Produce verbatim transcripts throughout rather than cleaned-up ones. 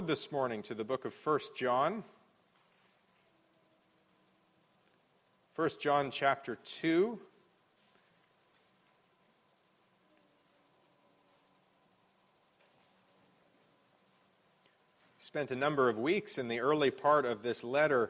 This morning to the book of First John. First John chapter two. Spent a number of weeks in the early part of this letter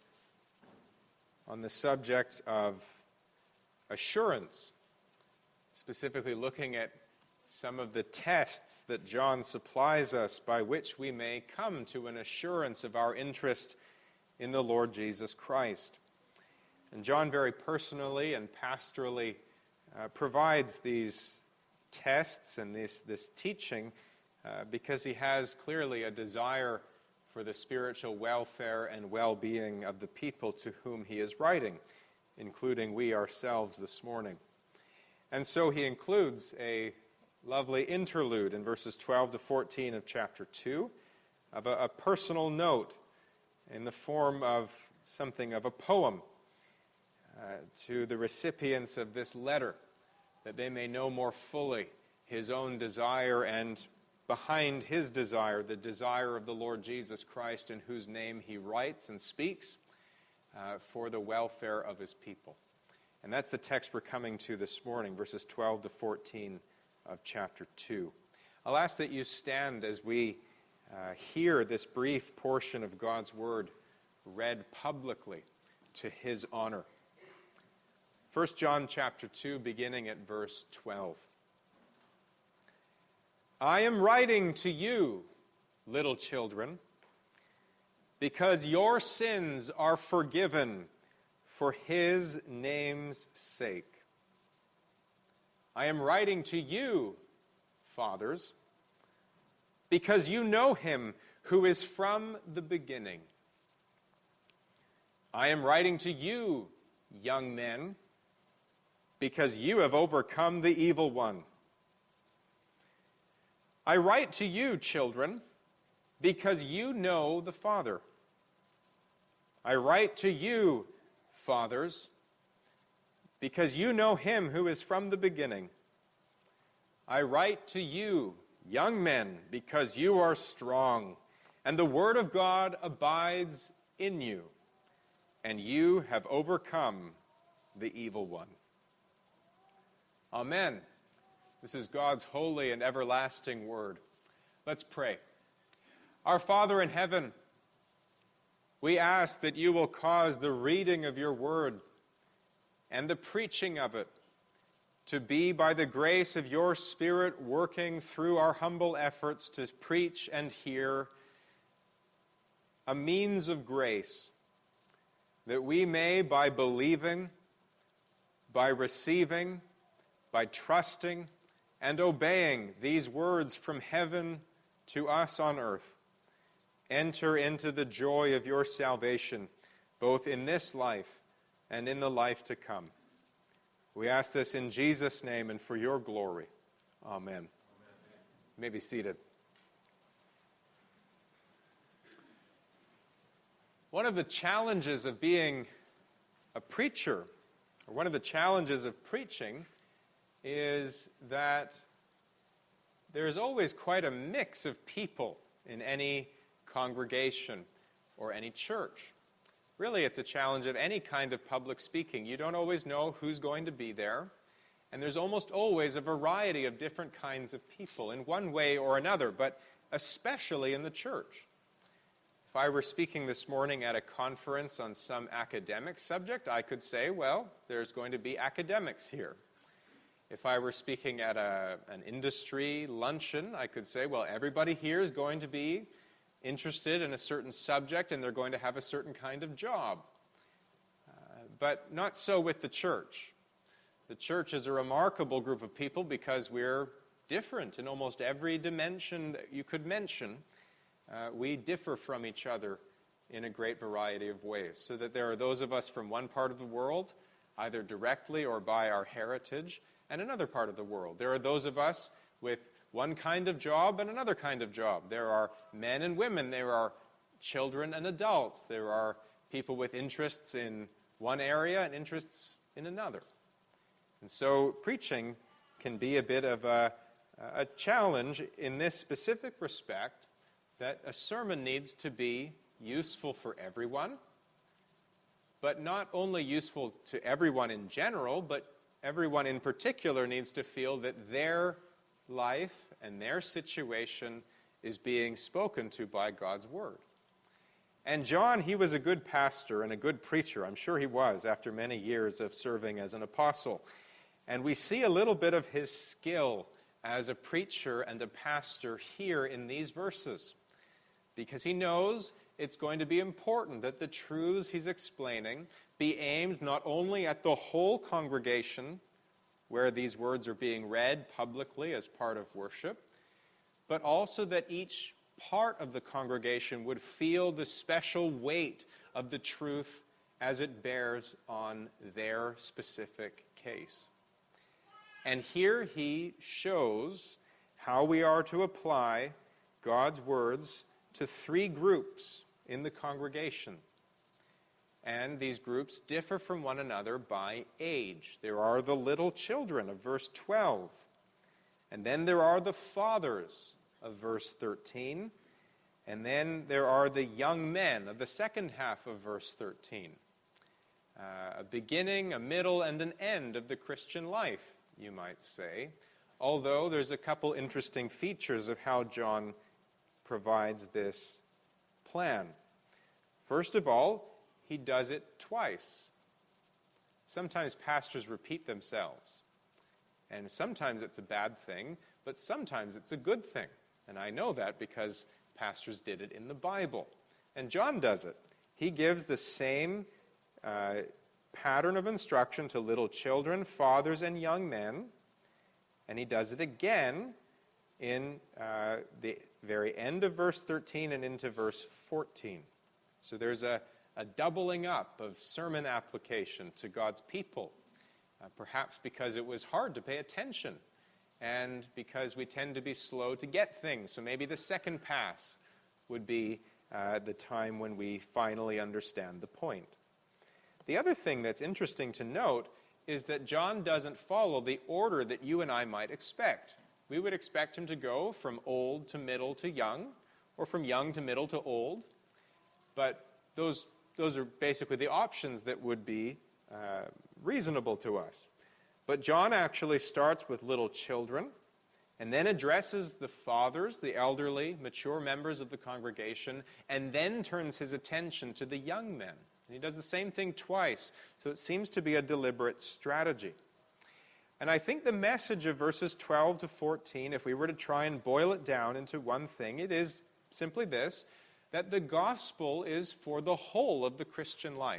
on the subject of assurance, specifically looking at some of the tests that John supplies us by which we may come to an assurance of our interest in the Lord Jesus Christ. And John very personally and pastorally uh, provides these tests and this, this teaching uh, because he has clearly a desire for the spiritual welfare and well-being of the people to whom he is writing, including we ourselves this morning. And so he includes a lovely interlude in verses twelve to fourteen of chapter two of a, a personal note in the form of something of a poem uh, to the recipients of this letter, that they may know more fully his own desire and behind his desire, the desire of the Lord Jesus Christ, in whose name he writes and speaks uh, for the welfare of his people. And that's the text we're coming to this morning, verses twelve to fourteen of chapter two. I'll ask that you stand as we uh, hear this brief portion of God's Word read publicly to his honor. First John chapter two, beginning at verse twelve. I am writing to you, little children, because your sins are forgiven for his name's sake. I am writing to you, fathers, because you know him who is from the beginning. I am writing to you, young men, because you have overcome the evil one. I write to you, children, because you know the Father. I write to you, fathers, because you know him who is from the beginning. I write to you, young men, because you are strong, and the word of God abides in you, and you have overcome the evil one. Amen. This is God's holy and everlasting word. Let's pray. Our Father in heaven, we ask that you will cause the reading of your word and the preaching of it to be, by the grace of your Spirit, working through our humble efforts to preach and hear, a means of grace, that we may, by believing, by receiving, by trusting, and obeying these words from heaven to us on earth, enter into the joy of your salvation, both in this life and in the life to come. We ask this in Jesus' name and for your glory. Amen. Amen. You may be seated. One of the challenges of being a preacher, or one of the challenges of preaching, is that there's always quite a mix of people in any congregation or any church. Really, it's a challenge of any kind of public speaking. You don't always know who's going to be there, and there's almost always a variety of different kinds of people in one way or another, but especially in the church. If I were speaking this morning at a conference on some academic subject, I could say, well, there's going to be academics here. If I were speaking at a, an industry luncheon, I could say, well, everybody here is going to be interested in a certain subject, and they're going to have a certain kind of job. Uh, but not so with the church. The church is a remarkable group of people because we're different in almost every dimension that you could mention. Uh, we differ from each other in a great variety of ways, so that there are those of us from one part of the world, either directly or by our heritage, and another part of the world. There are those of us with one kind of job and another kind of job. There are men and women. There are children and adults. There are people with interests in one area and interests in another. And so preaching can be a bit of a, a challenge in this specific respect that a sermon needs to be useful for everyone, but not only useful to everyone in general, but everyone in particular needs to feel that their life and their situation is being spoken to by God's Word. And John, he was a good pastor and a good preacher. I'm sure he was, after many years of serving as an apostle. And we see a little bit of his skill as a preacher and a pastor here in these verses, because he knows it's going to be important that the truths he's explaining be aimed not only at the whole congregation, where these words are being read publicly as part of worship, but also that each part of the congregation would feel the special weight of the truth as it bears on their specific case. And here he shows how we are to apply God's words to three groups in the congregation. And these groups differ from one another by age. There are the little children of verse twelve. And then there are the fathers of verse thirteen. And then there are the young men of the second half of verse thirteen. Uh, a beginning, a middle, and an end of the Christian life, you might say. Although there's a couple interesting features of how John provides this plan. First of all, he does it twice. Sometimes pastors repeat themselves. And sometimes it's a bad thing, but sometimes it's a good thing. And I know that because pastors did it in the Bible. And John does it. He gives the same uh, pattern of instruction to little children, fathers, and young men. And he does it again in uh, the very end of verse thirteen and into verse fourteen. So there's a, a doubling up of sermon application to God's people, uh, perhaps because it was hard to pay attention and because we tend to be slow to get things. So maybe the second pass would be uh, the time when we finally understand the point. The other thing that's interesting to note is that John doesn't follow the order that you and I might expect. We would expect him to go from old to middle to young, or from young to middle to old. But those, those are basically the options that would be uh, reasonable to us. But John actually starts with little children, and then addresses the fathers, the elderly, mature members of the congregation, and then turns his attention to the young men. And he does the same thing twice, so it seems to be a deliberate strategy. And I think the message of verses twelve to fourteen, if we were to try and boil it down into one thing, it is simply this, that the gospel is for the whole of the Christian life.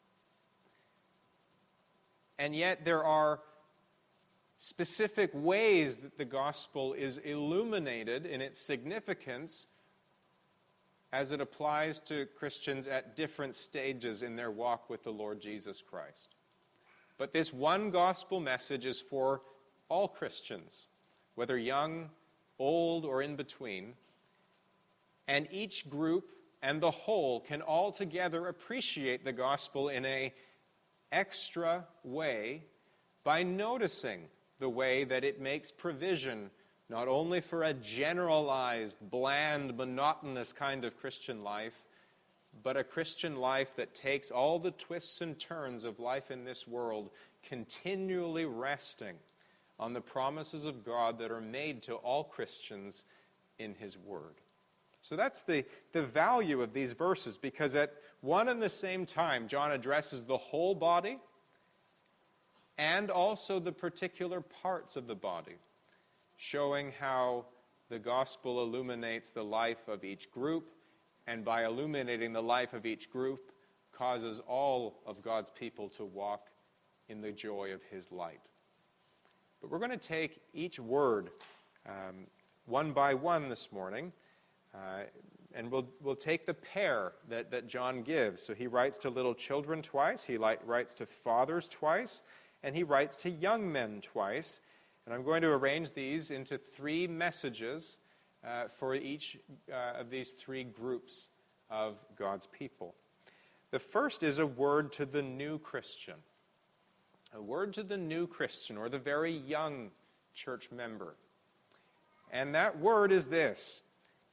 And yet there are specific ways that the gospel is illuminated in its significance as it applies to Christians at different stages in their walk with the Lord Jesus Christ. But this one gospel message is for all Christians, whether young, old, or in between. And each group and the whole can all together appreciate the gospel in an extra way by noticing the way that it makes provision not only for a generalized, bland, monotonous kind of Christian life, but a Christian life that takes all the twists and turns of life in this world, continually resting on the promises of God that are made to all Christians in His Word. So that's the, the value of these verses, because at one and the same time, John addresses the whole body and also the particular parts of the body, showing how the gospel illuminates the life of each group, and by illuminating the life of each group, causes all of God's people to walk in the joy of His light. But we're going to take each word um, one by one this morning, uh, and we'll, we'll take the pair that, that John gives. So he writes to little children twice, he li- writes to fathers twice, and he writes to young men twice. And I'm going to arrange these into three messages uh, for each uh, of these three groups of God's people. The first is a word to the new Christian. A word to the new Christian, or the very young church member. And that word is this: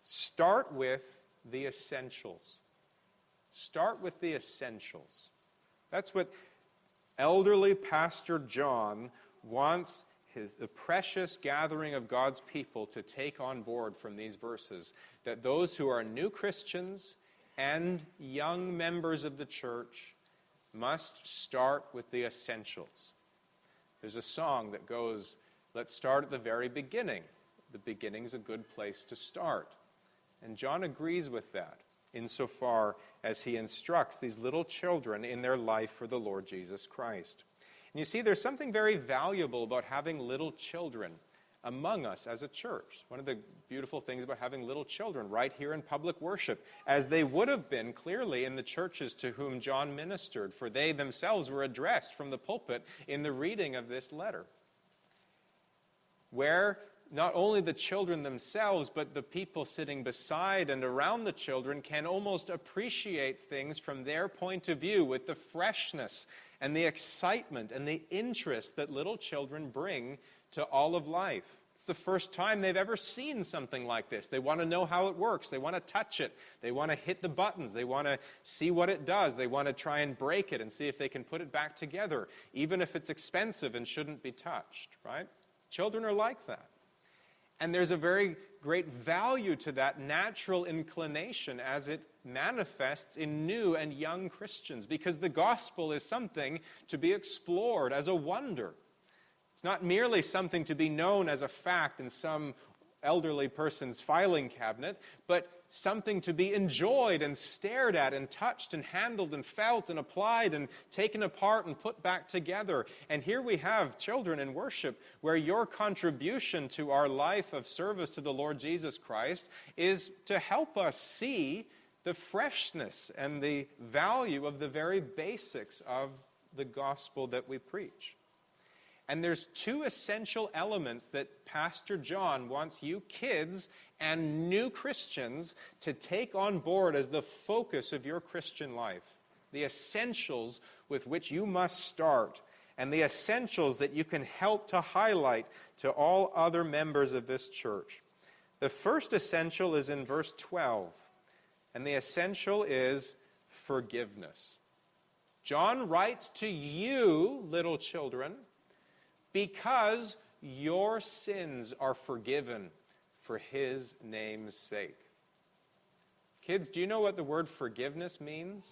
Start with the essentials. Start with the essentials. That's what elderly Pastor John wants his, the precious gathering of God's people to take on board from these verses. That those who are new Christians and young members of the church must start with the essentials. There's a song that goes, let's start at the very beginning. The beginning's a good place to start. And John agrees with that insofar as he instructs these little children in their life for the Lord Jesus Christ. And you see, there's something very valuable about having little children among us as a church. One of the beautiful things about having little children right here in public worship, as they would have been clearly in the churches to whom John ministered, for they themselves were addressed from the pulpit in the reading of this letter, where not only the children themselves, but the people sitting beside and around the children can almost appreciate things from their point of view with the freshness and the excitement and the interest that little children bring to all of life. It's the first time they've ever seen something like this. They want to know how it works. They want to touch it. They want to hit the buttons. They want to see what it does. They want to try and break it and see if they can put it back together, even if it's expensive and shouldn't be touched, right? Children are like that. And there's a very great value to that natural inclination as it manifests in new and young Christians, because the gospel is something to be explored as a wonder. It's not merely something to be known as a fact in some elderly person's filing cabinet, but something to be enjoyed and stared at and touched and handled and felt and applied and taken apart and put back together. And here we have children in worship where your contribution to our life of service to the Lord Jesus Christ is to help us see the freshness and the value of the very basics of the gospel that we preach. And there's two essential elements that Pastor John wants you kids and new Christians to take on board as the focus of your Christian life. The essentials with which you must start, and the essentials that you can help to highlight to all other members of this church. The first essential is in verse twelve, and the essential is forgiveness. John writes to you, little children, because your sins are forgiven for his name's sake. Kids, do you know what the word forgiveness means?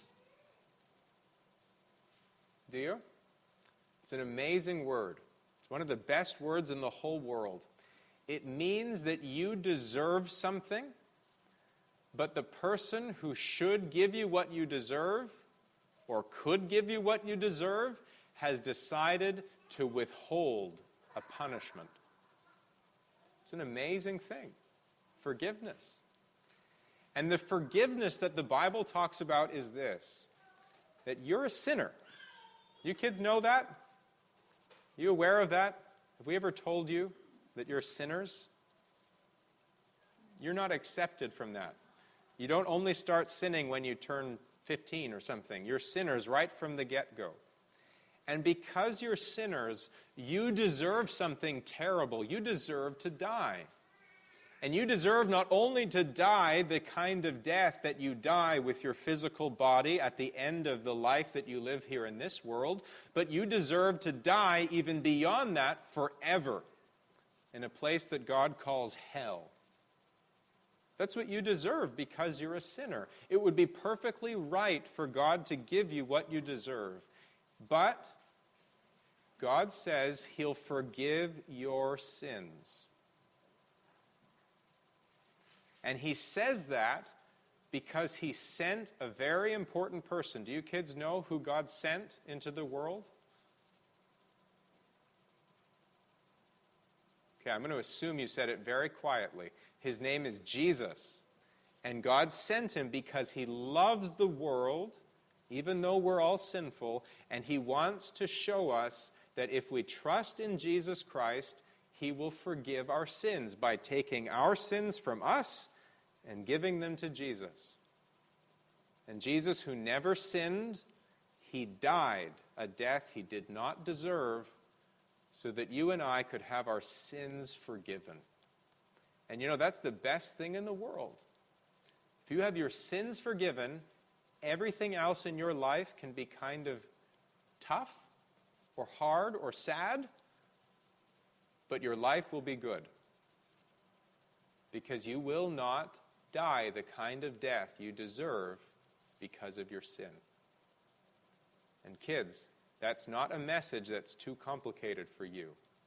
Do you? It's an amazing word. It's one of the best words in the whole world. It means that you deserve something, but the person who should give you what you deserve, or could give you what you deserve, has decided to withhold a punishment. It's an amazing thing. Forgiveness. And the forgiveness that the Bible talks about is this, that you're a sinner. You kids know that? You aware of that? Have we ever told you that you're sinners? You're not accepted from that. You don't only start sinning when you turn fifteen or something. You're sinners right from the get-go. And because you're sinners, you deserve something terrible. You deserve to die. And you deserve not only to die the kind of death that you die with your physical body at the end of the life that you live here in this world, but you deserve to die even beyond that forever in a place that God calls hell. That's what you deserve because you're a sinner. It would be perfectly right for God to give you what you deserve. But God says he'll forgive your sins. And he says that because he sent a very important person. Do you kids know who God sent into the world? Okay, I'm going to assume you said it very quietly. His name is Jesus. And God sent him because he loves the world, even though we're all sinful, and he wants to show us that if we trust in Jesus Christ, he will forgive our sins by taking our sins from us and giving them to Jesus. And Jesus, who never sinned, he died a death he did not deserve so that you and I could have our sins forgiven. And you know, that's the best thing in the world. If you have your sins forgiven, everything else in your life can be kind of tough or hard or sad, but your life will be good. Because you will not die the kind of death you deserve because of your sin. And kids, that's not a message that's too complicated for you.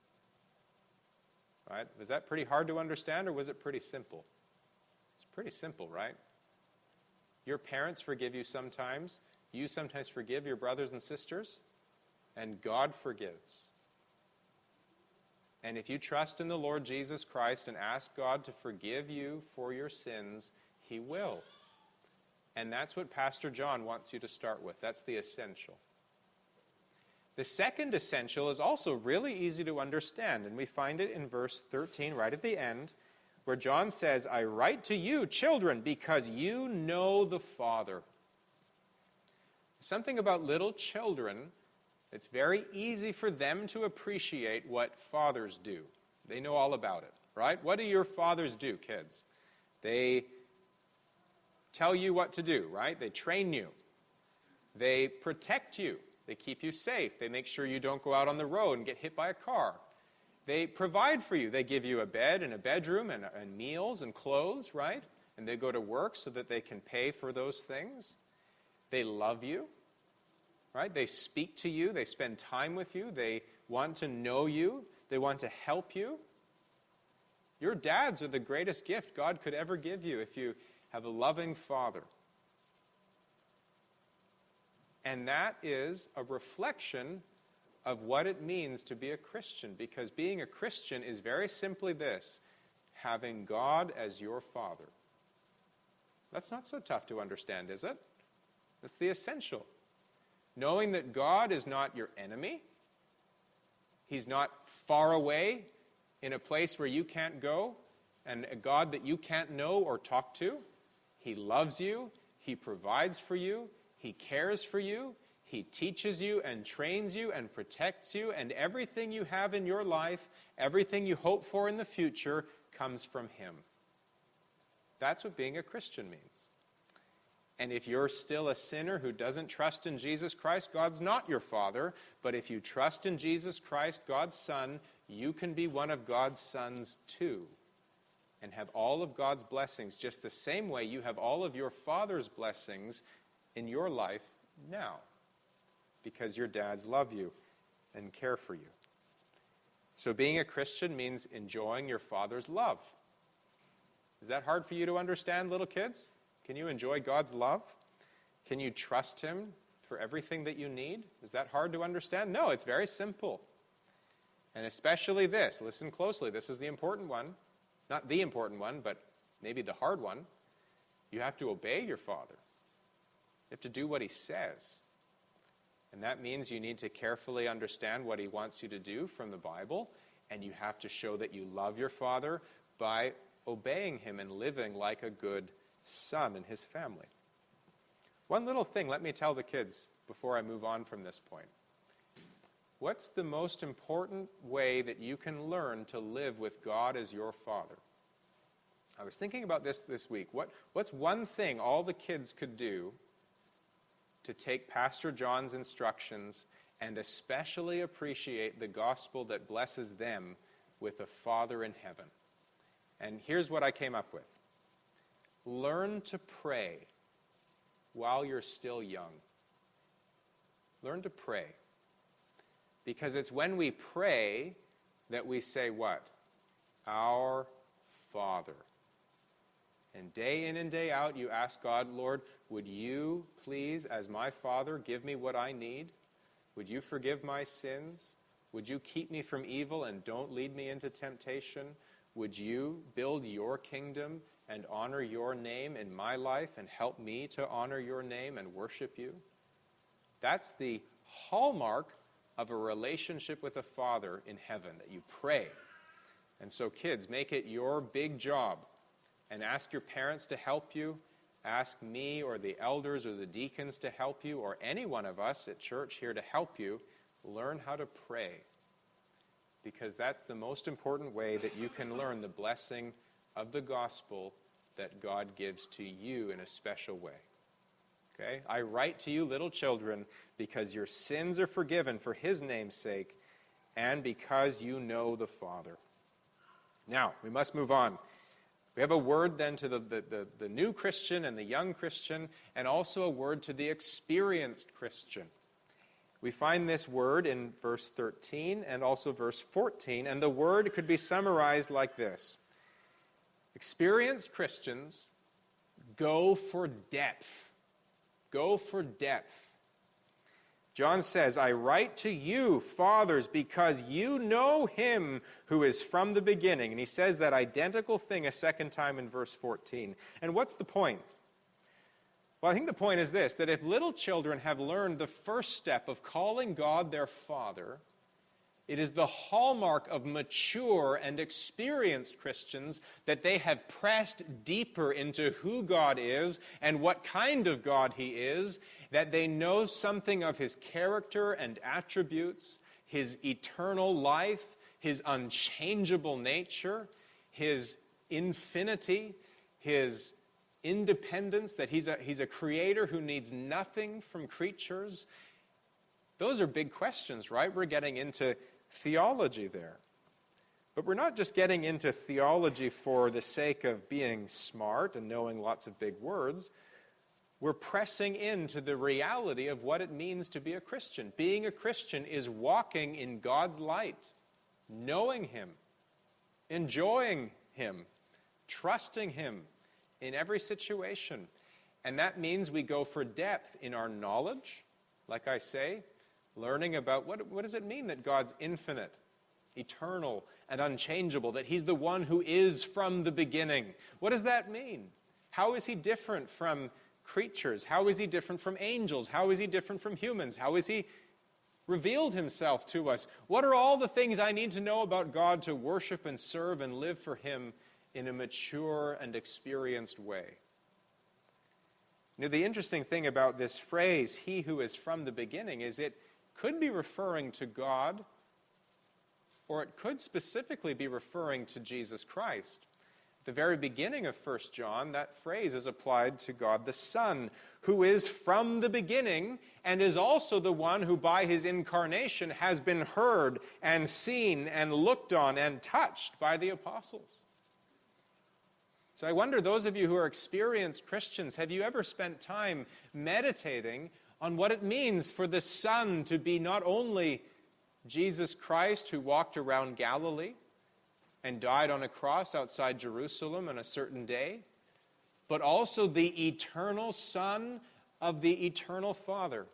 Right? Was that pretty hard to understand, or was it pretty simple? It's pretty simple, right? Your parents forgive you sometimes. You sometimes forgive your brothers and sisters. And God forgives. And if you trust in the Lord Jesus Christ and ask God to forgive you for your sins, He will. And that's what Pastor John wants you to start with. That's the essential. The second essential is also really easy to understand, and we find it in verse thirteen, right at the end, where John says, I write to you, children, because you know the Father. Something about little children, it's very easy for them to appreciate what fathers do. They know all about it, right? What do your fathers do, kids? They tell you what to do, right? They train you. They protect you. They keep you safe. They make sure you don't go out on the road and get hit by a car. They provide for you. They give you a bed and a bedroom and, and meals and clothes, right? And they go to work so that they can pay for those things. They love you, right? They speak to you. They spend time with you. They want to know you. They want to help you. Your dads are the greatest gift God could ever give you if you have a loving father. And that is a reflection of what it means to be a Christian, because being a Christian is very simply this: having God as your Father. That's not so tough to understand, is it? That's the essential. Knowing that God is not your enemy. He's not far away in a place where you can't go, and a God that you can't know or talk to. He loves you. He provides for you. He cares for you. He teaches you and trains you and protects you, and everything you have in your life, everything you hope for in the future, comes from Him. That's what being a Christian means. And if you're still a sinner who doesn't trust in Jesus Christ, God's not your Father. But if you trust in Jesus Christ, God's Son, you can be one of God's sons too, and have all of God's blessings just the same way you have all of your Father's blessings in your life now, because your dads love you and care for you. So being a Christian means enjoying your Father's love. Is that hard for you to understand, little kids? Can you enjoy God's love? Can you trust Him for everything that you need? Is that hard to understand? No, it's very simple. And especially this, listen closely, this is the important one. Not the important one, but maybe the hard one. You have to obey your Father. You have to do what He says. And that means you need to carefully understand what He wants you to do from the Bible, and you have to show that you love your Father by obeying Him and living like a good son in His family. One little thing, let me tell the kids before I move on from this point. What's the most important way that you can learn to live with God as your Father? I was thinking about this this week. What, what's one thing all the kids could do to take Pastor John's instructions and especially appreciate the gospel that blesses them with a Father in heaven? And here's what I came up with. Learn to pray while you're still young. Learn to pray. Because it's when we pray that we say what? Our Father. And day in and day out, you ask God, Lord, would you please, as my Father, give me what I need? Would you forgive my sins? Would you keep me from evil and don't lead me into temptation? Would you build your kingdom and honor your name in my life and help me to honor your name and worship you? That's the hallmark of a relationship with a Father in heaven, that you pray. And so kids, make it your big job. And ask your parents to help you. Ask me or the elders or the deacons to help you, or any one of us at church here to help you. Learn how to pray. Because that's the most important way that you can learn the blessing of the gospel that God gives to you in a special way. Okay? I write to you, little children, because your sins are forgiven for his name's sake, and because you know the Father. Now, we must move on. We have a word then to the, the, the, the new Christian and the young Christian, and also a word to the experienced Christian. We find this word in verse thirteen and also verse fourteen, and the word could be summarized like this. Experienced Christians go for depth. Go for depth. John says, I write to you, fathers, because you know him who is from the beginning. And he says that identical thing a second time in verse fourteen. And what's the point? Well, I think the point is this, that if little children have learned the first step of calling God their Father, it is the hallmark of mature and experienced Christians that they have pressed deeper into who God is and what kind of God he is, that they know something of his character and attributes, his eternal life, his unchangeable nature, his infinity, his independence, that he's a, he's a creator who needs nothing from creatures. Those are big questions, right? We're getting into theology there. But we're not just getting into theology for the sake of being smart and knowing lots of big words. We're pressing into the reality of what it means to be a Christian. Being a Christian is walking in God's light, knowing him, enjoying him, trusting him in every situation. And that means we go for depth in our knowledge, like I say, learning about what, what does it mean that God's infinite, eternal, and unchangeable, that he's the one who is from the beginning. What does that mean? How is he different from creatures? How is he different from angels? How is he different from humans? How has he revealed himself to us? What are all the things I need to know about God to worship and serve and live for him in a mature and experienced way? Now, the interesting thing about this phrase, he who is from the beginning, is it could be referring to God, or it could specifically be referring to Jesus Christ. At the very beginning of First John, that phrase is applied to God the Son, who is from the beginning and is also the one who by his incarnation has been heard and seen and looked on and touched by the apostles. So I wonder, those of you who are experienced Christians, have you ever spent time meditating on what it means for the Son to be not only Jesus Christ who walked around Galilee and died on a cross outside Jerusalem on a certain day, but also the eternal Son of the eternal Father.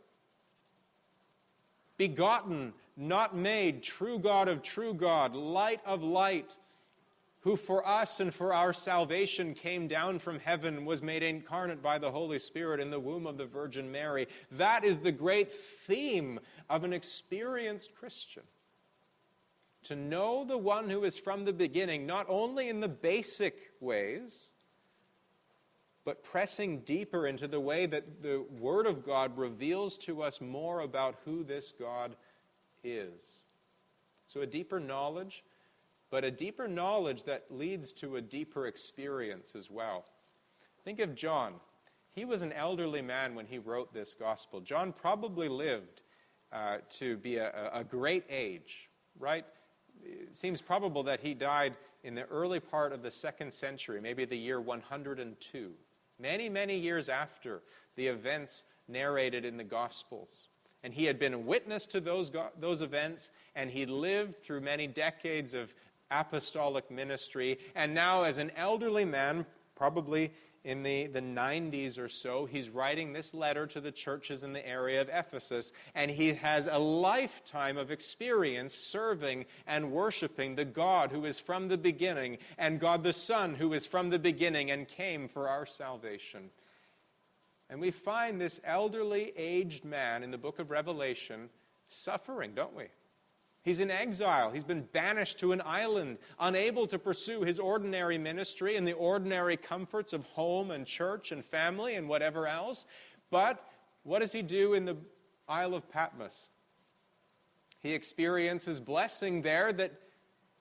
Begotten, not made, true God of true God, light of light, who for us and for our salvation came down from heaven, was made incarnate by the Holy Spirit in the womb of the Virgin Mary. That is the great theme of an experienced Christian. To know the one who is from the beginning, not only in the basic ways, but pressing deeper into the way that the Word of God reveals to us more about who this God is. So a deeper knowledge, but a deeper knowledge that leads to a deeper experience as well. Think of John. He was an elderly man when he wrote this gospel. John probably lived uh, to be a, a great age, right? It seems probable that he died in the early part of the second century, maybe the year one hundred two, many, many years after the events narrated in the Gospels. And he had been a witness to those, those events, and he lived through many decades of apostolic ministry, and now as an elderly man, probably in the, the nineties or so, he's writing this letter to the churches in the area of Ephesus, and he has a lifetime of experience serving and worshiping the God who is from the beginning, and God the Son who is from the beginning and came for our salvation. And we find this elderly, aged man in the book of Revelation suffering, don't we? He's in exile. He's been banished to an island, unable to pursue his ordinary ministry and the ordinary comforts of home and church and family and whatever else. But what does he do in the Isle of Patmos? He experiences blessing there that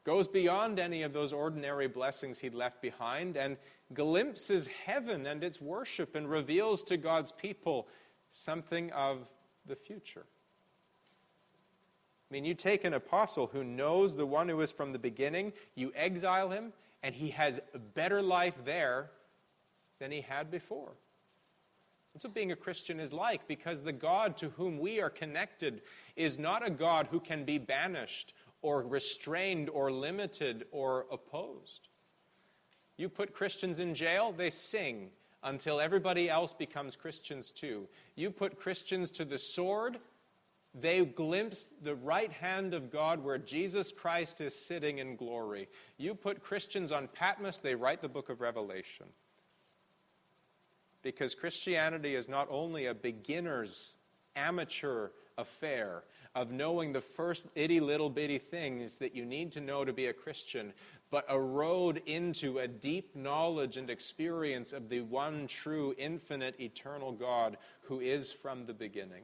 goes beyond any of those ordinary blessings he'd left behind and glimpses heaven and its worship and reveals to God's people something of the future. I mean, you take an apostle who knows the one who is from the beginning, you exile him, and he has a better life there than he had before. That's what being a Christian is like, because the God to whom we are connected is not a God who can be banished or restrained or limited or opposed. You put Christians in jail, they sing until everybody else becomes Christians too. You put Christians to the sword, they glimpse the right hand of God where Jesus Christ is sitting in glory. You put Christians on Patmos, they write the book of Revelation. Because Christianity is not only a beginner's, amateur affair of knowing the first itty little bitty things that you need to know to be a Christian, but a road into a deep knowledge and experience of the one true, infinite, eternal God who is from the beginning.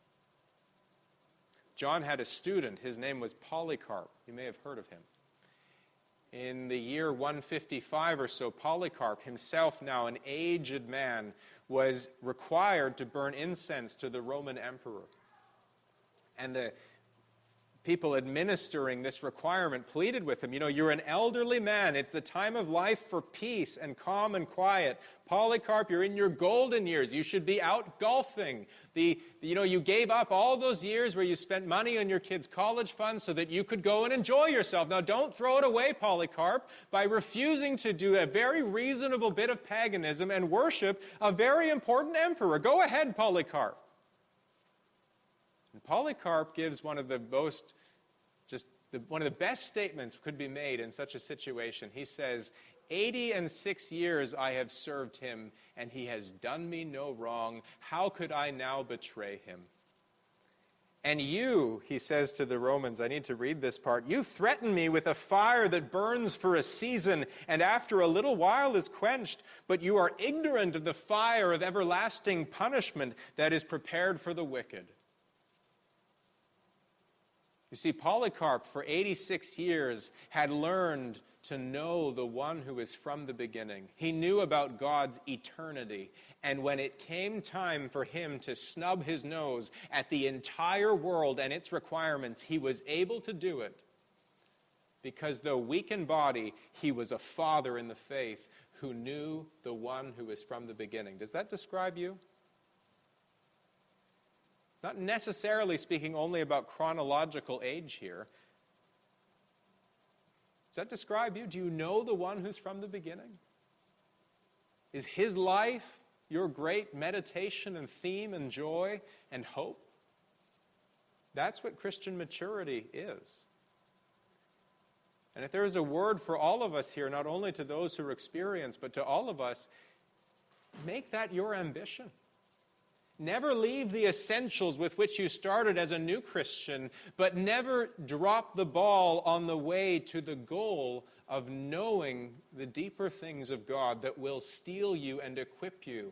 John had a student. His name was Polycarp. You may have heard of him. In the year one fifty-five or so, Polycarp, himself now an aged man, was required to burn incense to the Roman emperor. And the people administering this requirement pleaded with him, you know, you're an elderly man. It's the time of life for peace and calm and quiet. Polycarp, you're in your golden years. You should be out golfing. The, you know, you gave up all those years where you spent money on your kids' college funds so that you could go and enjoy yourself. Now, don't throw it away, Polycarp, by refusing to do a very reasonable bit of paganism and worship a very important emperor. Go ahead, Polycarp. And Polycarp gives one of the most, just the, one of the best statements could be made in such a situation. He says, eighty and six years I have served him, and he has done me no wrong. How could I now betray him? And you, he says to the Romans, I need to read this part, you threaten me with a fire that burns for a season and after a little while is quenched, but you are ignorant of the fire of everlasting punishment that is prepared for the wicked. You see, Polycarp, for eighty-six years, had learned to know the one who is from the beginning. He knew about God's eternity. And when it came time for him to snub his nose at the entire world and its requirements, he was able to do it. Because though weak in body, he was a father in the faith who knew the one who is from the beginning. Does that describe you? Not necessarily speaking only about chronological age here. Does that describe you? Do you know the one who's from the beginning? Is his life your great meditation and theme and joy and hope? That's what Christian maturity is. And if there is a word for all of us here, not only to those who are experienced, but to all of us, make that your ambition. Never leave the essentials with which you started as a new Christian, but never drop the ball on the way to the goal of knowing the deeper things of God that will steel you and equip you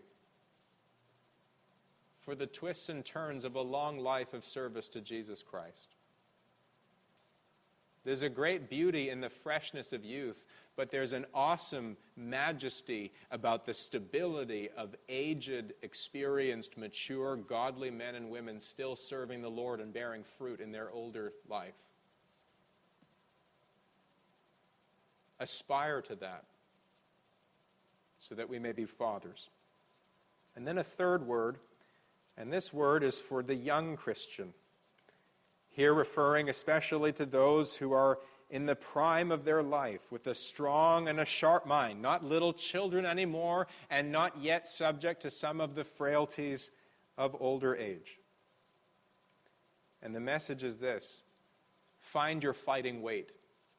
for the twists and turns of a long life of service to Jesus Christ. There's a great beauty in the freshness of youth, but there's an awesome majesty about the stability of aged, experienced, mature, godly men and women still serving the Lord and bearing fruit in their older life. Aspire to that so that we may be fathers. And then a third word, and this word is for the young Christian. Here referring especially to those who are in the prime of their life with a strong and a sharp mind, not little children anymore and not yet subject to some of the frailties of older age. And the message is this: find your fighting weight.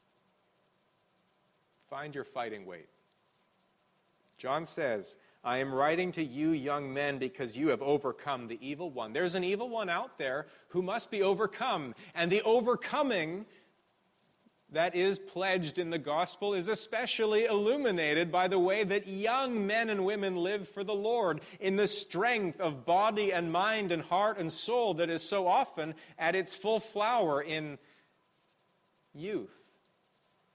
Find your fighting weight. John says, I am writing to you young men because you have overcome the evil one. There's an evil one out there who must be overcome. And the overcoming that is pledged in the gospel is especially illuminated by the way that young men and women live for the Lord in the strength of body and mind and heart and soul that is so often at its full flower in youth.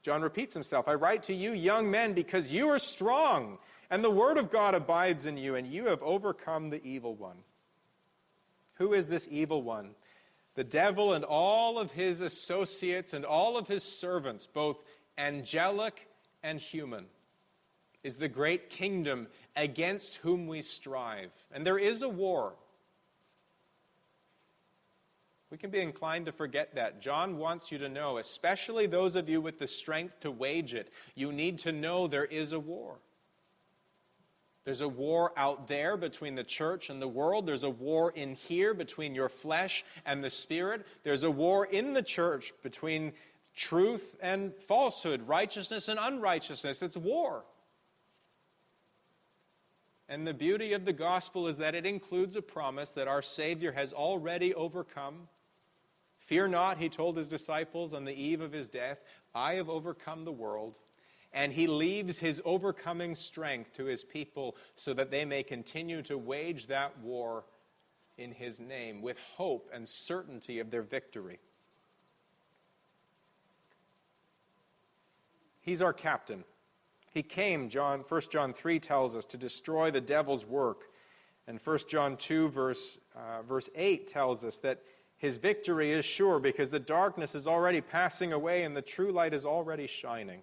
John repeats himself. I write to you, young men, because you are strong, and the word of God abides in you, and you have overcome the evil one. Who is this evil one? The devil and all of his associates and all of his servants, both angelic and human, is the great kingdom against whom we strive. And there is a war. We can be inclined to forget that. John wants you to know, especially those of you with the strength to wage it, you need to know there is a war. There's a war out there between the church and the world. There's a war in here between your flesh and the spirit. There's a war in the church between truth and falsehood, righteousness and unrighteousness. It's war. And the beauty of the gospel is that it includes a promise that our Savior has already overcome. Fear not, he told his disciples on the eve of his death, I have overcome the world. And he leaves his overcoming strength to his people so that they may continue to wage that war in his name with hope and certainty of their victory. He's our captain. He came, John, First John three tells us, to destroy the devil's work. And First John two, verse, uh, verse eight tells us that his victory is sure because the darkness is already passing away and the true light is already shining.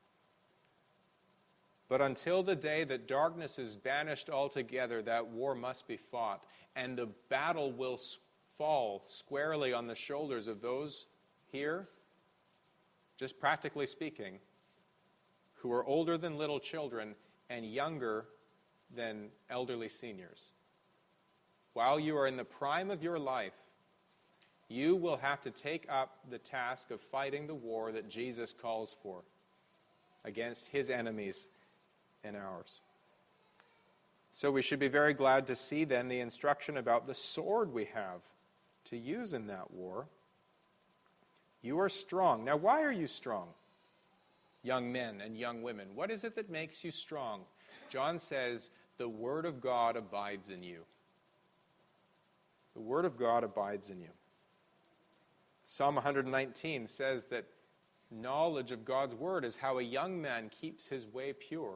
But until the day that darkness is banished altogether, that war must be fought. And the battle will fall squarely on the shoulders of those here, just practically speaking, who are older than little children and younger than elderly seniors. While you are in the prime of your life, you will have to take up the task of fighting the war that Jesus calls for against his enemies and ours. So we should be very glad to see then the instruction about the sword we have to use in that war. You are strong. Now, why are you strong? Young men and young women, what is it that makes you strong? John says, the Word of God abides in you. The Word of God abides in you. Psalm one nineteen says that knowledge of God's Word is how a young man keeps his way pure.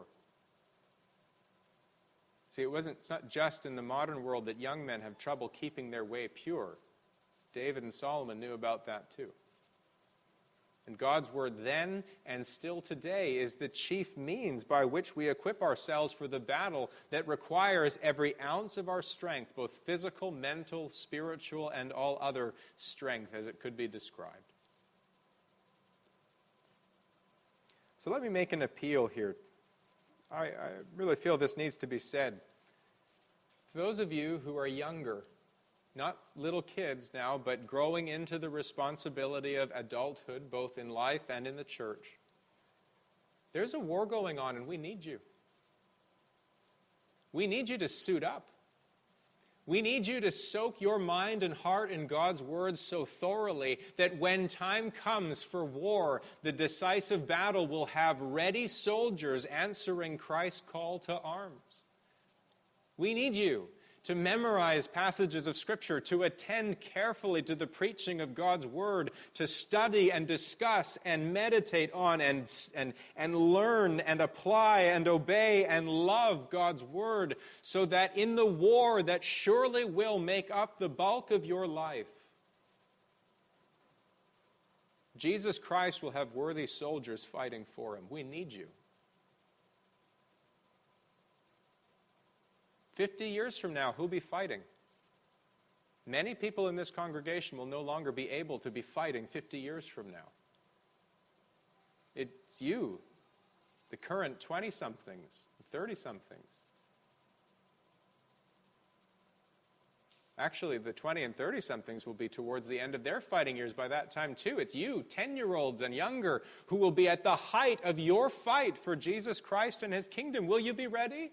See, it wasn't, it's not just in the modern world that young men have trouble keeping their way pure. David and Solomon knew about that too. And God's Word then and still today is the chief means by which we equip ourselves for the battle that requires every ounce of our strength, both physical, mental, spiritual, and all other strength as it could be described. So let me make an appeal here. I, I really feel this needs to be said. To those of you who are younger, not little kids now, but growing into the responsibility of adulthood, both in life and in the church, there's a war going on, and we need you. We need you to suit up. We need you to soak your mind and heart in God's Word so thoroughly that when time comes for war, the decisive battle will have ready soldiers answering Christ's call to arms. We need you to memorize passages of Scripture, to attend carefully to the preaching of God's Word, to study and discuss and meditate on and, and, and learn and apply and obey and love God's Word, so that in the war that surely will make up the bulk of your life, Jesus Christ will have worthy soldiers fighting for him. We need you. Fifty years from now, who'll be fighting? Many people in this congregation will no longer be able to be fighting fifty years from now. It's you, the current twenty-somethings, thirty-somethings. Actually, the twenty and thirty-somethings will be towards the end of their fighting years by that time too. It's you, ten-year-olds and younger, who will be at the height of your fight for Jesus Christ and his kingdom. Will you be ready?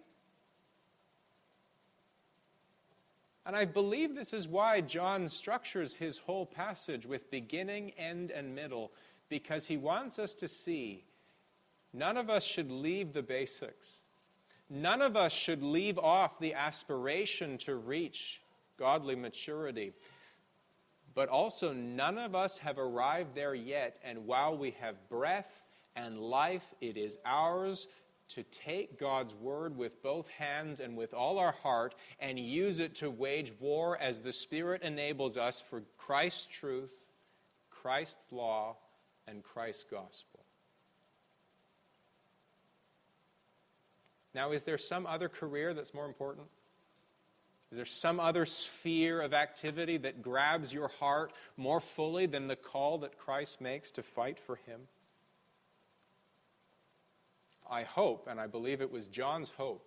And I believe this is why John structures his whole passage with beginning, end, and middle, because he wants us to see none of us should leave the basics. None of us should leave off the aspiration to reach godly maturity. But also none of us have arrived there yet, and while we have breath and life. It is ours to take God's word with both hands and with all our heart and use it to wage war as the Spirit enables us for Christ's truth, Christ's law, and Christ's gospel. Now, is there some other career that's more important? Is there some other sphere of activity that grabs your heart more fully than the call that Christ makes to fight for him? I hope, and I believe it was John's hope,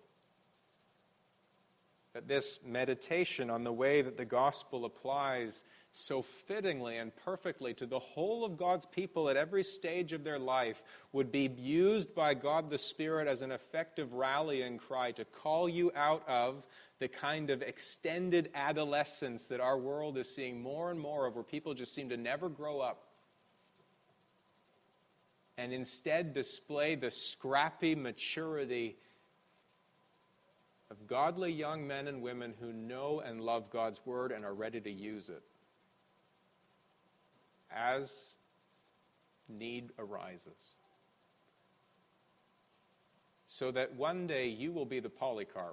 that this meditation on the way that the gospel applies so fittingly and perfectly to the whole of God's people at every stage of their life would be used by God the Spirit as an effective rallying cry to call you out of the kind of extended adolescence that our world is seeing more and more of, where people just seem to never grow up, and instead display the scrappy maturity of godly young men and women who know and love God's word and are ready to use it as need arises. So that one day you will be the Polycarp,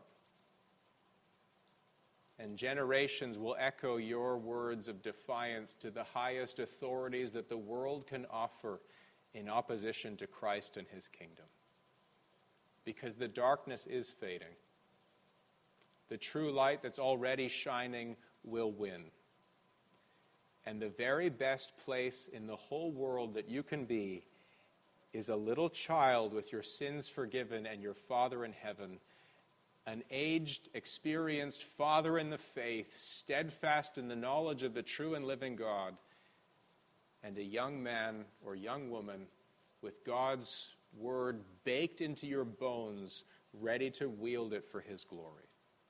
and generations will echo your words of defiance to the highest authorities that the world can offer in opposition to Christ and his kingdom. Because the darkness is fading. The true light that's already shining will win. And the very best place in the whole world that you can be is a little child with your sins forgiven and your Father in heaven, an aged, experienced father in the faith, steadfast in the knowledge of the true and living God, and a young man or young woman with God's word baked into your bones, ready to wield it for his glory.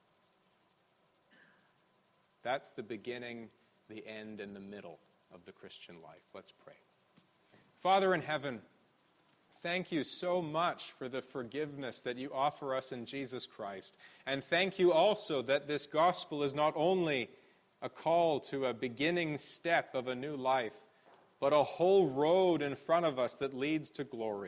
That's the beginning, the end, and the middle of the Christian life. Let's pray. Father in heaven, thank you so much for the forgiveness that you offer us in Jesus Christ. And thank you also that this gospel is not only a call to a beginning step of a new life, but a whole road in front of us that leads to glory.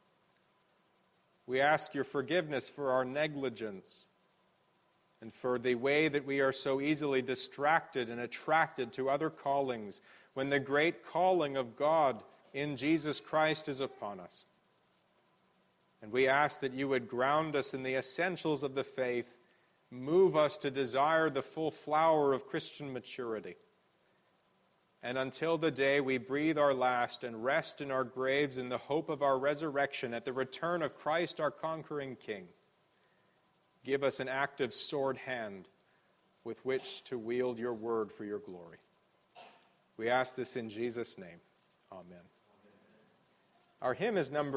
We ask your forgiveness for our negligence and for the way that we are so easily distracted and attracted to other callings when the great calling of God in Jesus Christ is upon us. And we ask that you would ground us in the essentials of the faith, move us to desire the full flower of Christian maturity. And until the day we breathe our last and rest in our graves in the hope of our resurrection at the return of Christ our conquering King, give us an active sword hand with which to wield your word for your glory. We ask this in Jesus' name. Amen. Our hymn is number